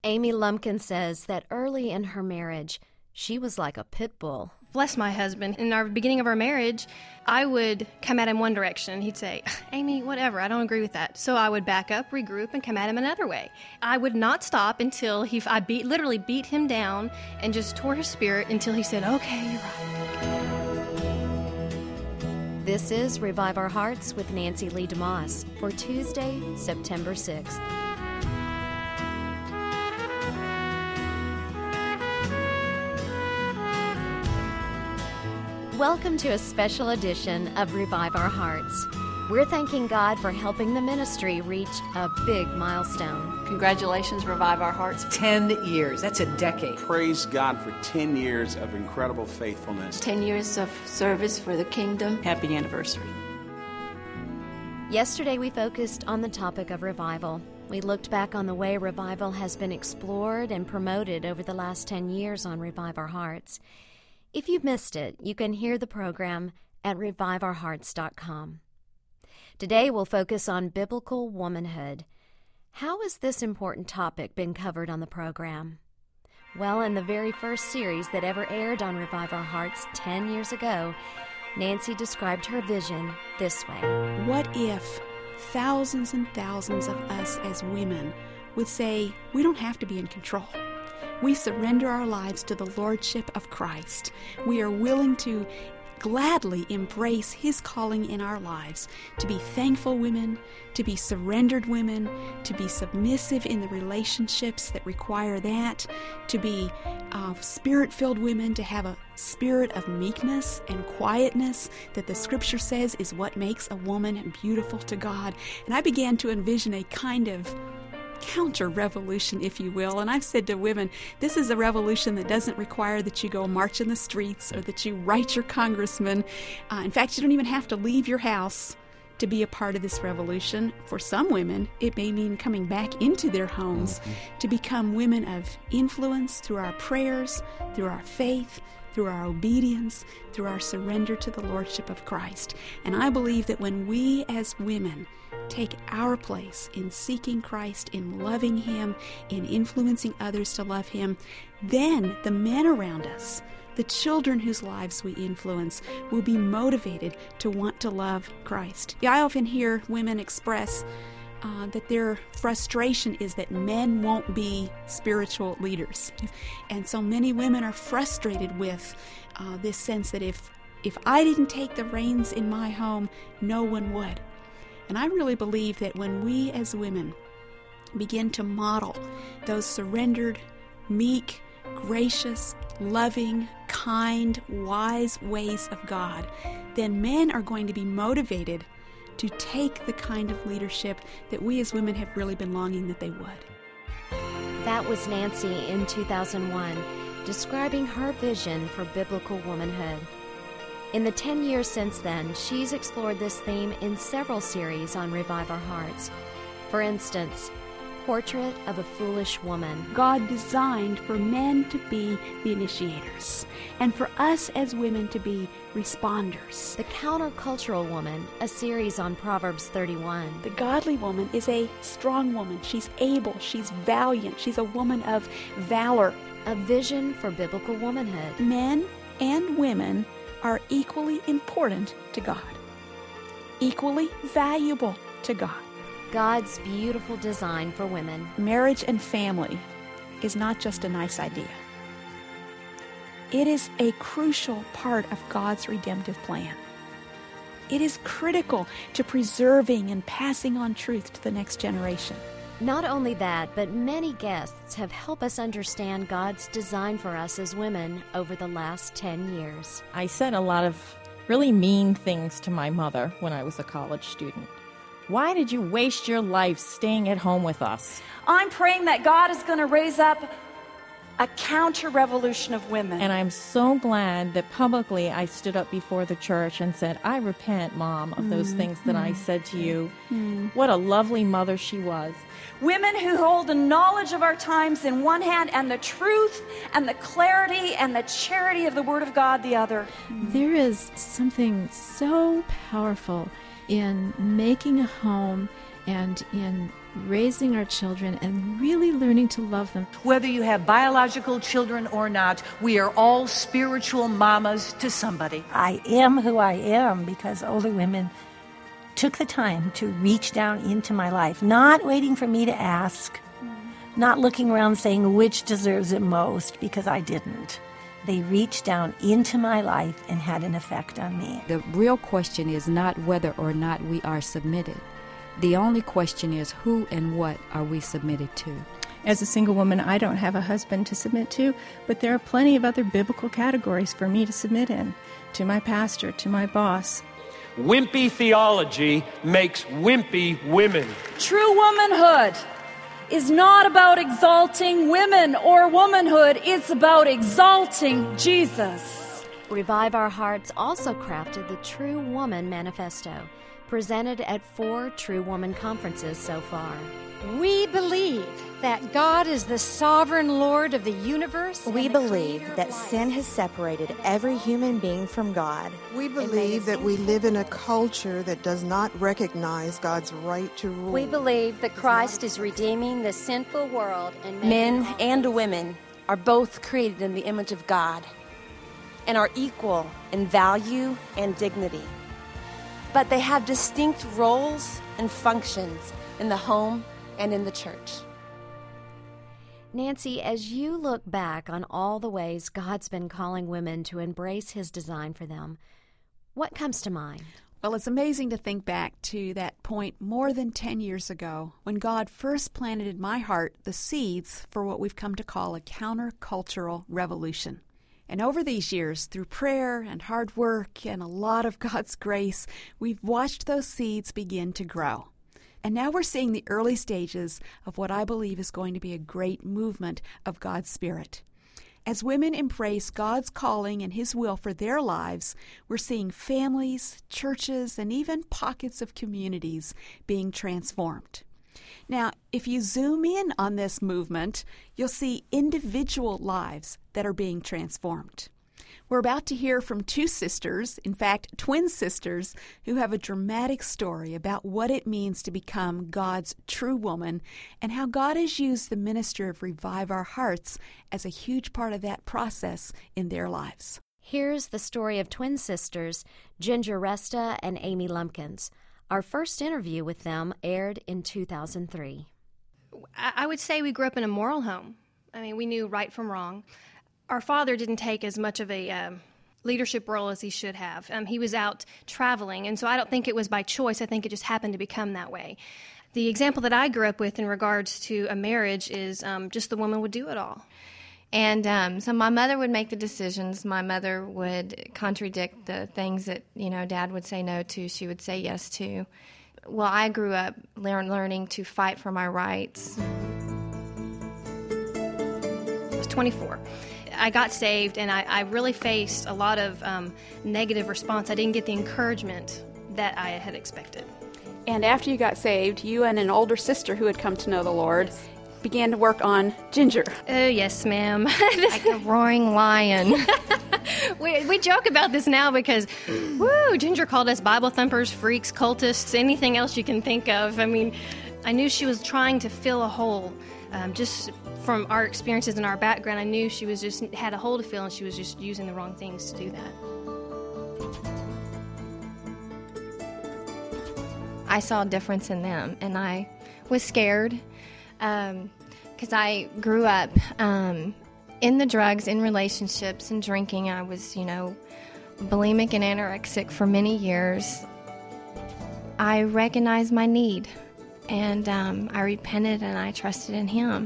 Amy Lumpkin says that early in her marriage, she was like a pit bull. Bless my husband. In our beginning of our marriage, I would come at him one direction. He'd say, Amy, whatever, I don't agree with that. So I would back up, regroup, and come at him another way. I would not stop until I literally beat him down and just tore his spirit until he said, okay, you're right. This is Revive Our Hearts with Nancy Lee DeMoss for Tuesday, September 6th. Welcome to a special edition of Revive Our Hearts. We're thanking God for helping the ministry reach a big milestone. Congratulations, Revive Our Hearts. 10 years. That's a decade. Praise God for 10 years of incredible faithfulness. 10 years of service for the kingdom. Happy anniversary. Yesterday we focused on the topic of revival. We looked back on the way revival has been explored and promoted over the last 10 years on Revive Our Hearts. If you missed it, you can hear the program at reviveourhearts.com. Today we'll focus on biblical womanhood. How has this important topic been covered on the program? Well, in the very first series that ever aired on Revive Our Hearts 10 years ago, Nancy described her vision this way. What if thousands and thousands of us as women would say, we don't have to be in control. We surrender our lives to the Lordship of Christ. We are willing to gladly embrace His calling in our lives to be thankful women, to be surrendered women, to be submissive in the relationships that require that, to be spirit-filled women, to have a spirit of meekness and quietness that the Scripture says is what makes a woman beautiful to God. And I began to envision a kind of counter-revolution, if you will. And I've said to women, this is a revolution that doesn't require that you go march in the streets or that you write your congressman. In fact, you don't even have to leave your house to be a part of this revolution. For some women, it may mean coming back into their homes to become women of influence through our prayers, through our faith, through our obedience, through our surrender to the Lordship of Christ. And I believe that when we as women take our place in seeking Christ, in loving Him, in influencing others to love Him, then the men around us, the children whose lives we influence, will be motivated to want to love Christ. I often hear women express that their frustration is that men won't be spiritual leaders. And so many women are frustrated with this sense that if I didn't take the reins in my home, no one would. And I really believe that when we as women begin to model those surrendered, meek, gracious, loving, kind, wise ways of God, then men are going to be motivated to take the kind of leadership that we as women have really been longing that they would. That was Nancy in 2001, describing her vision for biblical womanhood. In the 10 years since then, she's explored this theme in several series on Revive Our Hearts. For instance, Portrait of a Foolish Woman. God designed for men to be the initiators, and for us as women to be responders. The Countercultural Woman, a series on Proverbs 31. The godly woman is a strong woman. She's able, she's valiant, she's a woman of valor. A vision for biblical womanhood. Men and women are equally important to God, equally valuable to God. God's beautiful design for women. Marriage and family is not just a nice idea. It is a crucial part of God's redemptive plan. It is critical to preserving and passing on truth to the next generation. Not only that, but many guests have helped us understand God's design for us as women over the last 10 years. I said a lot of really mean things to my mother when I was a college student. Why did you waste your life staying at home with us? I'm praying that God is going to raise up a counter-revolution of women. And I'm so glad that publicly I stood up before the church and said, I repent, Mom, of those things that I said to you. What a lovely mother she was. Women who hold the knowledge of our times in one hand and the truth and the clarity and the charity of the Word of God the other. There is something so powerful in making a home and in raising our children and really learning to love them. Whether you have biological children or not, we are all spiritual mamas to somebody. I am who I am because older women took the time to reach down into my life, not waiting for me to ask, not looking around saying which deserves it most, because I didn't. They reached down into my life and had an effect on me. The real question is not whether or not we are submitted. The only question is who and what are we submitted to. As a single woman, I don't have a husband to submit to, but there are plenty of other biblical categories for me to submit in, to my pastor, to my boss. Wimpy theology makes wimpy women. True womanhood is not about exalting women or womanhood. It's about exalting Jesus. Revive Our Hearts also crafted the True Woman Manifesto, presented at 4 True Woman conferences so far. We believe that God is the sovereign Lord of the universe. We believe that sin has separated every human being from God. We believe that we live in a culture that does not recognize God's right to rule. We believe that Christ is redeeming the sinful world. And men and women are both created in the image of God and are equal in value and dignity. But they have distinct roles and functions in the home and in the church. Nancy, as you look back on all the ways God's been calling women to embrace His design for them, what comes to mind? Well, it's amazing to think back to that point more than 10 years ago when God first planted in my heart the seeds for what we've come to call a countercultural revolution. And over these years, through prayer and hard work and a lot of God's grace, we've watched those seeds begin to grow. And now we're seeing the early stages of what I believe is going to be a great movement of God's Spirit. As women embrace God's calling and His will for their lives, we're seeing families, churches, and even pockets of communities being transformed. Now, if you zoom in on this movement, you'll see individual lives that are being transformed. We're about to hear from 2 sisters, in fact, twin sisters, who have a dramatic story about what it means to become God's true woman and how God has used the ministry of Revive Our Hearts as a huge part of that process in their lives. Here's the story of twin sisters, Ginger Resta and Amy Lumpkins. Our first interview with them aired in 2003. I would say we grew up in a moral home. I mean, we knew right from wrong. Our father didn't take as much of a leadership role as he should have. He was out traveling, and so I don't think it was by choice. I think it just happened to become that way. The example that I grew up with in regards to a marriage is just the woman would do it all. And so my mother would make the decisions. My mother would contradict the things that, Dad would say no to. She would say yes to. Well, I grew up learning to fight for my rights. I was 24. I got saved, and I really faced a lot of negative response. I didn't get the encouragement that I had expected. And after you got saved, you and an older sister who had come to know the Lord began to work on Ginger. Oh, yes, ma'am. Like a roaring lion. We joke about this now because, Ginger called us Bible thumpers, freaks, cultists, anything else you can think of. I mean, I knew she was trying to fill a hole. Just from our experiences and our background, I knew she was just had a hole to fill, and she was just using the wrong things to do that. I saw a difference in them, and I was scared because I grew up in the drugs, in relationships, and drinking. I was, bulimic and anorexic for many years. I recognized my need, and I repented, and I trusted in Him.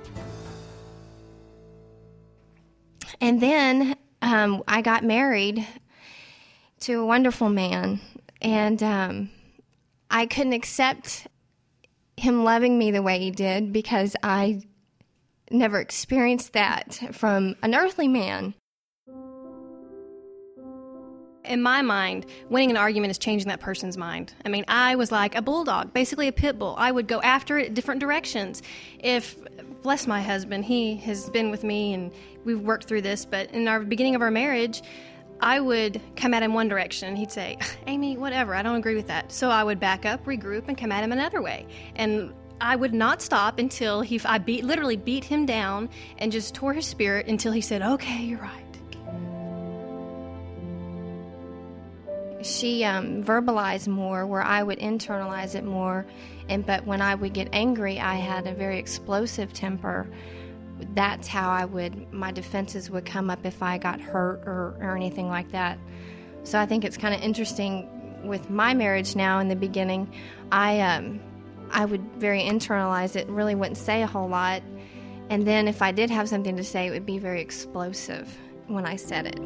And then I got married to a wonderful man, and I couldn't accept him loving me the way he did because I never experienced that from an earthly man. In my mind, winning an argument is changing that person's mind. I mean, I was like a bulldog, basically a pit bull. I would go after it different directions. Bless my husband, he has been with me and we've worked through this, but in our beginning of our marriage, I would come at him one direction, and he'd say, Amy, whatever, I don't agree with that. So I would back up, regroup, and come at him another way. And I would not stop until I literally beat him down and just tore his spirit until he said, okay, you're right. She verbalized more where I would internalize it more. But when I would get angry, I had a very explosive temper. That's how my defenses would come up if I got hurt or anything like that. So I think it's kind of interesting with my marriage now. In the beginning, I would very internalize it, really wouldn't say a whole lot. And then if I did have something to say, it would be very explosive when I said it.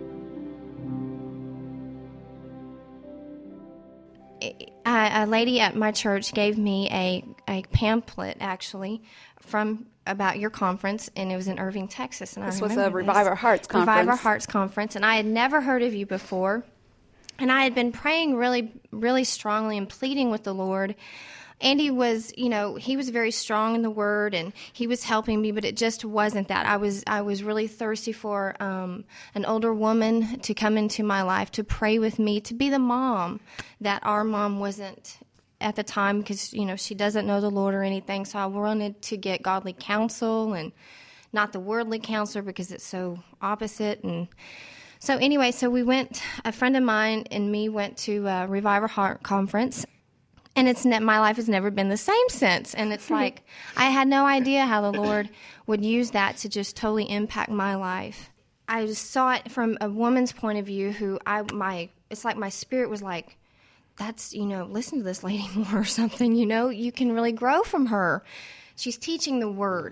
A lady at my church gave me a pamphlet, actually, about your conference, and it was in Irving, Texas. And this was a Revive Our Hearts conference. Revive Our Hearts conference, and I had never heard of you before. And I had been praying really, really strongly and pleading with the Lord. Andy was, he was very strong in the Word, and he was helping me, but it just wasn't that. I was really thirsty for an older woman to come into my life, to pray with me, to be the mom that our mom wasn't at the time, because, she doesn't know the Lord or anything. So I wanted to get godly counsel and not the worldly counselor, because it's so opposite. And so anyway, a friend of mine and me went to a Revive Our Heart conference. And my life has never been the same since. And it's like, I had no idea how the Lord would use that to just totally impact my life. I just saw it from a woman's point of view it's like my spirit was like, listen to this lady more or something, you can really grow from her. She's teaching the Word.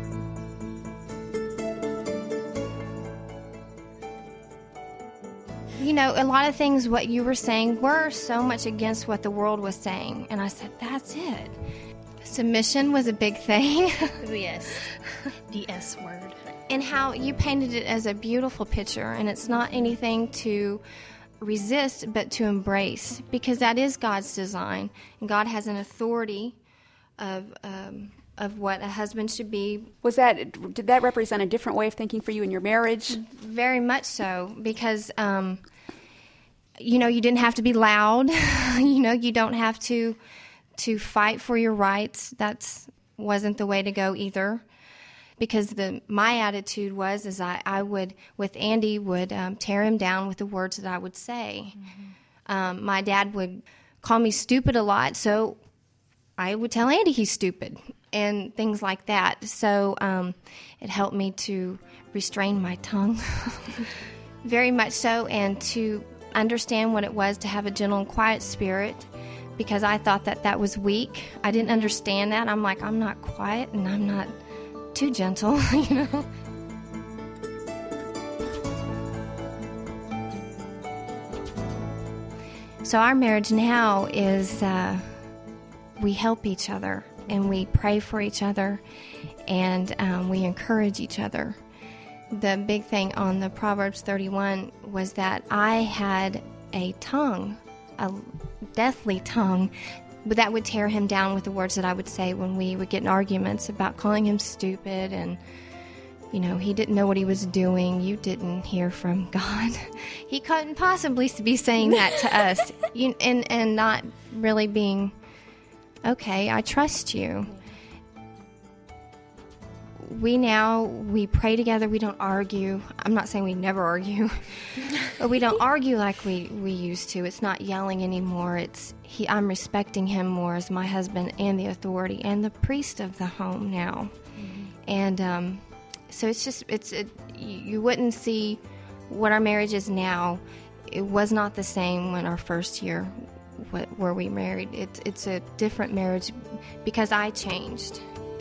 A lot of things, what you were saying, were so much against what the world was saying. And I said, that's it. Submission was a big thing. Yes, the S word. And how you painted it as a beautiful picture, and it's not anything to resist, but to embrace, because that is God's design. And God has an authority of what a husband should be. Did that represent a different way of thinking for you in your marriage? Very much so, because you didn't have to be loud. You don't have to fight for your rights. That wasn't the way to go either, because my attitude was I would, with Andy, would tear him down with the words that I would say. Mm-hmm. My dad would call me stupid a lot, so I would tell Andy he's stupid and things like that. So it helped me to restrain my tongue very much so, and to understand what it was to have a gentle and quiet spirit, because I thought that was weak. I didn't understand that. I'm like, I'm not quiet and I'm not too gentle, So our marriage now is we help each other, and we pray for each other, and we encourage each other. The big thing on the Proverbs 31 was that I had a tongue, a deathly tongue, but that would tear him down with the words that I would say when we would get in arguments about calling him stupid, and he didn't know what he was doing. You didn't hear from God. He couldn't possibly be saying that to us, and not really being, okay, I trust you. We pray together. We don't argue. I'm not saying we never argue, but we don't argue like we used to. It's not yelling anymore. I'm respecting him more as my husband and the authority and the priest of the home now. Mm-hmm. And so you wouldn't see what our marriage is now. It was not the same when our first year where we married. It's a different marriage because I changed.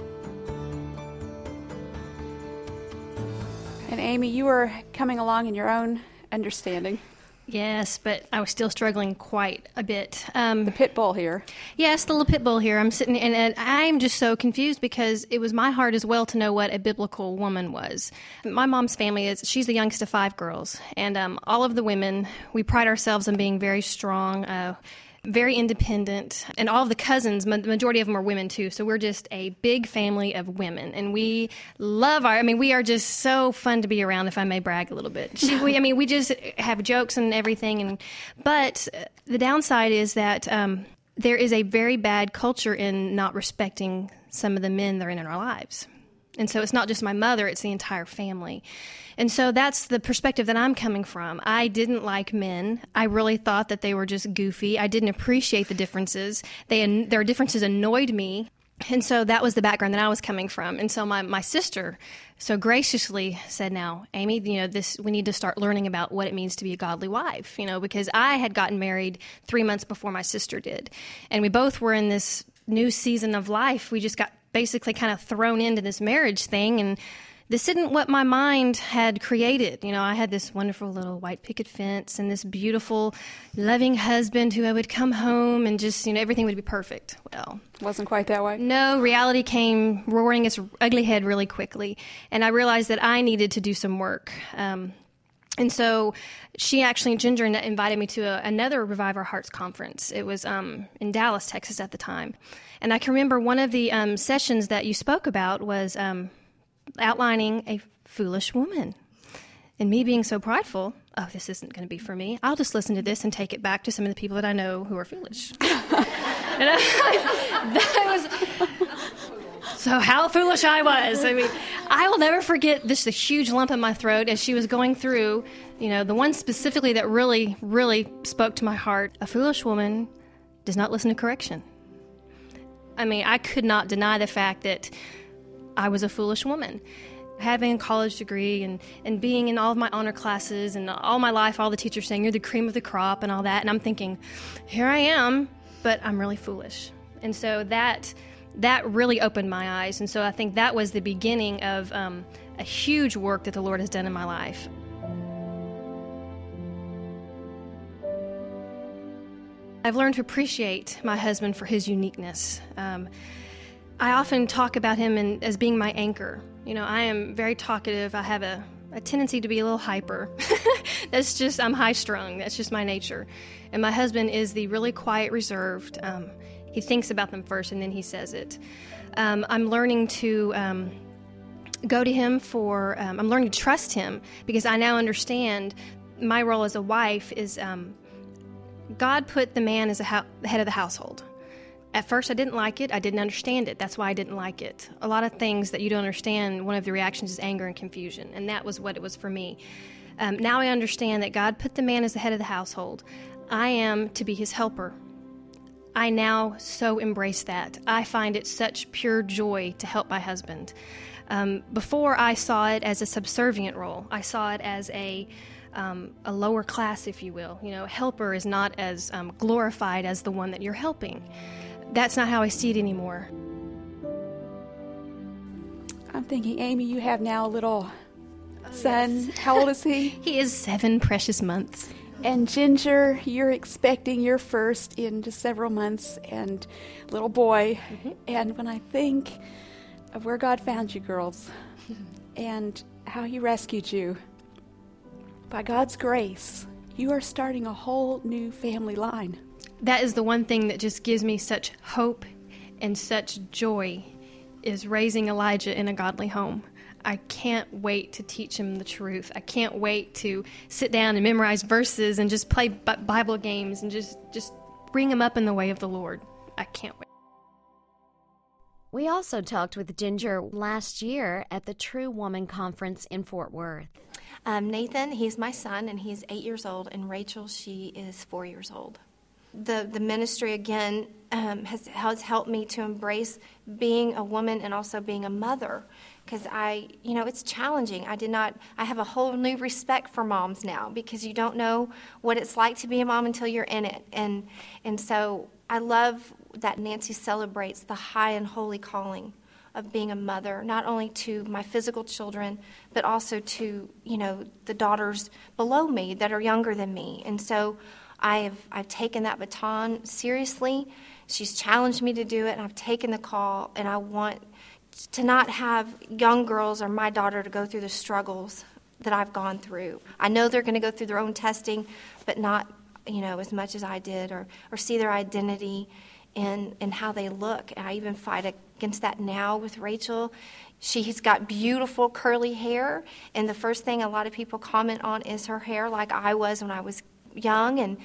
And Amy, you were coming along in your own understanding. Yes, but I was still struggling quite a bit. The pit bull here. Yes, the little pit bull here. I'm sitting, and I'm just so confused because it was my heart as well to know what a biblical woman was. My mom's family she's the youngest of 5 girls, and all of the women, we pride ourselves on being very strong, very independent, and all of the cousins, the majority of them are women too, so we're just a big family of women, and we love we are just so fun to be around, if I may brag a little bit. We just have jokes and everything, but the downside is that there is a very bad culture in not respecting some of the men that are in our lives. And so it's not just my mother, it's the entire family. And so that's the perspective that I'm coming from. I didn't like men. I really thought that they were just goofy. I didn't appreciate the differences. Their differences annoyed me. And so that was the background that I was coming from. And so my sister so graciously said, now, Amy, we need to start learning about what it means to be a godly wife, because I had gotten married 3 months before my sister did. And we both were in this new season of life. We just got basically kind of thrown into this marriage thing, and this isn't what my mind had created. I had this wonderful little white picket fence and this beautiful, loving husband who I would come home and just, everything would be perfect. Well, wasn't quite that way. No, reality came roaring its ugly head really quickly, and I realized that I needed to do some work. And so Ginger invited me to another Revive Our Hearts conference. It was in Dallas, Texas at the time. And I can remember one of the sessions that you spoke about was outlining a foolish woman. And me being so prideful, this isn't going to be for me. I'll just listen to this and take it back to some of the people that I know who are foolish. So how foolish I was. I will never forget the huge lump in my throat as she was going through, the one specifically that really, really spoke to my heart. A foolish woman does not listen to correction. I could not deny the fact that I was a foolish woman. Having a college degree and being in all of my honor classes and all my life, all the teachers saying, you're the cream of the crop and all that. And I'm thinking, here I am, but I'm really foolish. And so that really opened my eyes. And so I think that was the beginning of a huge work that the Lord has done in my life. I've learned to appreciate my husband for his uniqueness. I often talk about him as being my anchor. I am very talkative. I have a tendency to be a little hyper. I'm high-strung. That's just my nature. And my husband is the really quiet, reserved. He thinks about them first, and then he says it. I'm learning to go to him I'm learning to trust him, because I now understand my role as a wife is God put the man as the head of the household. At first, I didn't like it. I didn't understand it. That's why I didn't like it. A lot of things that you don't understand, one of the reactions is anger and confusion, and that was what it was for me. Now I understand that God put the man as the head of the household. I am to be his helper. I now so embrace that. I find it such pure joy to help my husband. Before, I saw it as a subservient role. I saw it as a lower class, if you will. Helper is not as glorified as the one that you're helping. That's not how I see it anymore. I'm thinking, Amy, you have now a little son. Yes. How old is he? He is 7 precious months. And Ginger, you're expecting your first in just several months, and little boy. Mm-hmm. And when I think of where God found you girls and how he rescued you, by God's grace, you are starting a whole new family line. That is the one thing that just gives me such hope and such joy, is raising Elijah in a godly home. I can't wait to teach him the truth. I can't wait to sit down and memorize verses and just play Bible games and just bring him up in the way of the Lord. I can't wait. We also talked with Ginger last year at the True Woman Conference in Fort Worth. Nathan, he's my son, and he's 8 years old, and Rachel, she is 4 years old. The ministry, again, has helped me to embrace being a woman and also being a mother, because it's challenging. I have a whole new respect for moms now, because you don't know what it's like to be a mom until you're in it. And so I love that Nancy celebrates the high and holy calling of being a mother, not only to my physical children, but also to, the daughters below me that are younger than me. And so I've taken that baton seriously. She's challenged me to do it, and I've taken the call, and I want to not have young girls or my daughter to go through the struggles that I've gone through. I know they're going to go through their own testing, but not, as much as I did, or see their identity in how they look. And I even fight against that now with Rachel. She's got beautiful curly hair, and the first thing a lot of people comment on is her hair, like I was when I was young,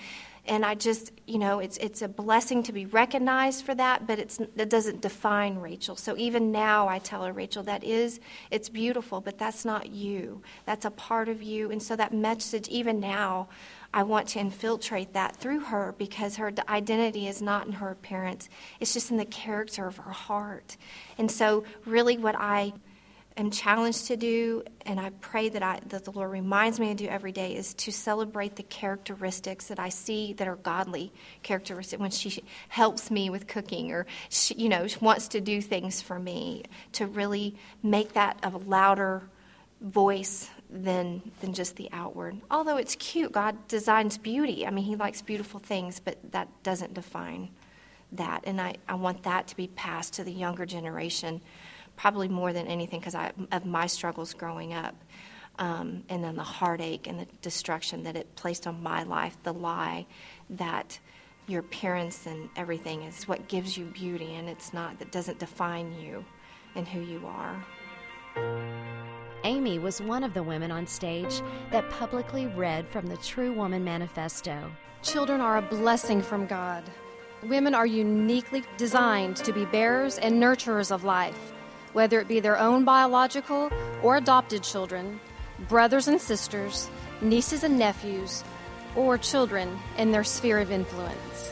And I just, it's a blessing to be recognized for that, but that doesn't define Rachel. So even now I tell her, Rachel, it's beautiful, but that's not you. That's a part of you. And so that message, even now, I want to infiltrate that through her, because her identity is not in her appearance. It's just in the character of her heart. And so really what I am challenged to do, and I pray that the Lord reminds me to do every day, is to celebrate the characteristics that I see that are godly characteristics. When she helps me with cooking, or she wants to do things for me, to really make that a louder voice than just the outward. Although it's cute, God designs beauty. I mean, He likes beautiful things, but that doesn't define that. And I want that to be passed to the younger generation, probably more than anything because of my struggles growing up, and then the heartache and the destruction that it placed on my life, the lie that your appearance and everything is what gives you beauty, and it's not. That doesn't define you and who you are. Amy was one of the women on stage that publicly read from the True Woman Manifesto. Children are a blessing from God. Women are uniquely designed to be bearers and nurturers of life, whether it be their own biological or adopted children, brothers and sisters, nieces and nephews, or children in their sphere of influence.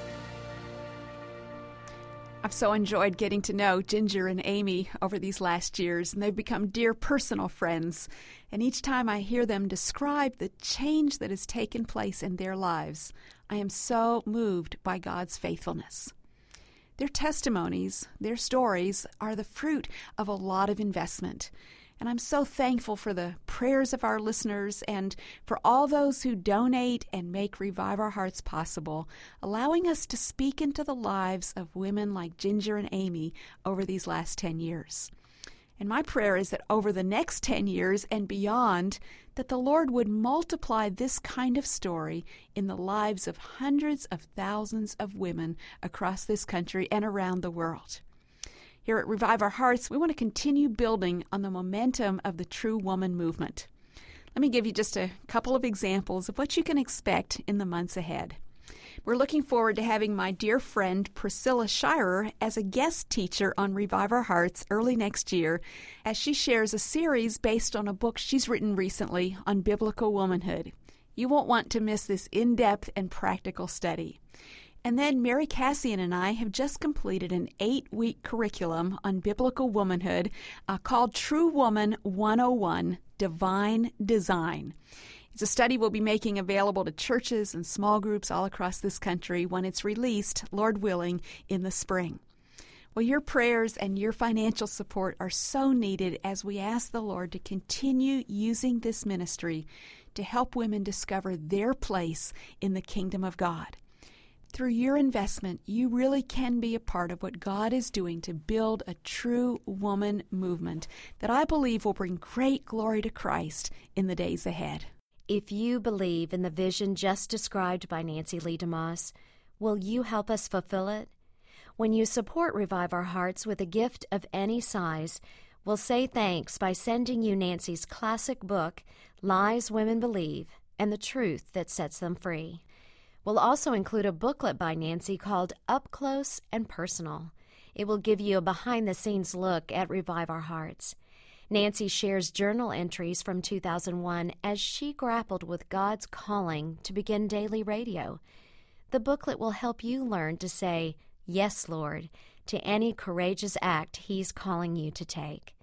I've so enjoyed getting to know Ginger and Amy over these last years, and they've become dear personal friends. And each time I hear them describe the change that has taken place in their lives, I am so moved by God's faithfulness. Their testimonies, their stories, are the fruit of a lot of investment. And I'm so thankful for the prayers of our listeners and for all those who donate and make Revive Our Hearts possible, allowing us to speak into the lives of women like Ginger and Amy over these last 10 years. And my prayer is that over the next 10 years and beyond, that the Lord would multiply this kind of story in the lives of hundreds of thousands of women across this country and around the world. Here at Revive Our Hearts, we want to continue building on the momentum of the True Woman movement. Let me give you just a couple of examples of what you can expect in the months ahead. We're looking forward to having my dear friend Priscilla Shirer as a guest teacher on Revive Our Hearts early next year, as she shares a series based on a book she's written recently on biblical womanhood. You won't want to miss this in-depth and practical study. And then Mary Cassian and I have just completed an 8-week curriculum on biblical womanhood called True Woman 101, Divine Design. It's a study we'll be making available to churches and small groups all across this country when it's released, Lord willing, in the spring. Well, your prayers and your financial support are so needed as we ask the Lord to continue using this ministry to help women discover their place in the kingdom of God. Through your investment, you really can be a part of what God is doing to build a true woman movement that I believe will bring great glory to Christ in the days ahead. If you believe in the vision just described by Nancy Lee DeMoss, will you help us fulfill it? When you support Revive Our Hearts with a gift of any size, we'll say thanks by sending you Nancy's classic book, Lies Women Believe, and the Truth That Sets Them Free. We'll also include a booklet by Nancy called Up Close and Personal. It will give you a behind-the-scenes look at Revive Our Hearts. Nancy shares journal entries from 2001 as she grappled with God's calling to begin daily radio. The booklet will help you learn to say, "Yes, Lord," to any courageous act He's calling you to take.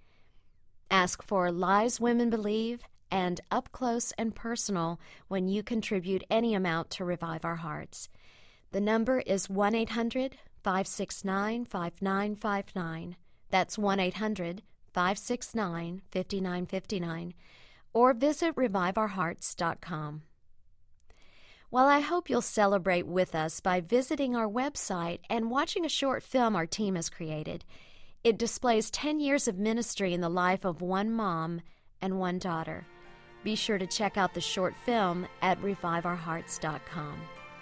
Ask for Lies Women Believe and Up Close and Personal when you contribute any amount to Revive Our Hearts. The number is 1-800-569-5959. That's 1-800-569-5959. Or visit reviveourhearts.com. Well, I hope you'll celebrate with us by visiting our website and watching a short film our team has created. It displays 10 years of ministry in the life of one mom and one daughter. Be sure to check out the short film at reviveourhearts.com.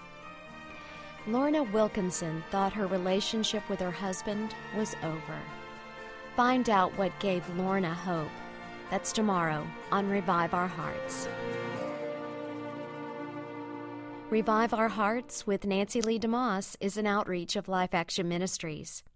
Lorna Wilkinson thought her relationship with her husband was over. Find out what gave Lorna hope. That's tomorrow on Revive Our Hearts. Revive Our Hearts with Nancy Lee DeMoss is an outreach of Life Action Ministries.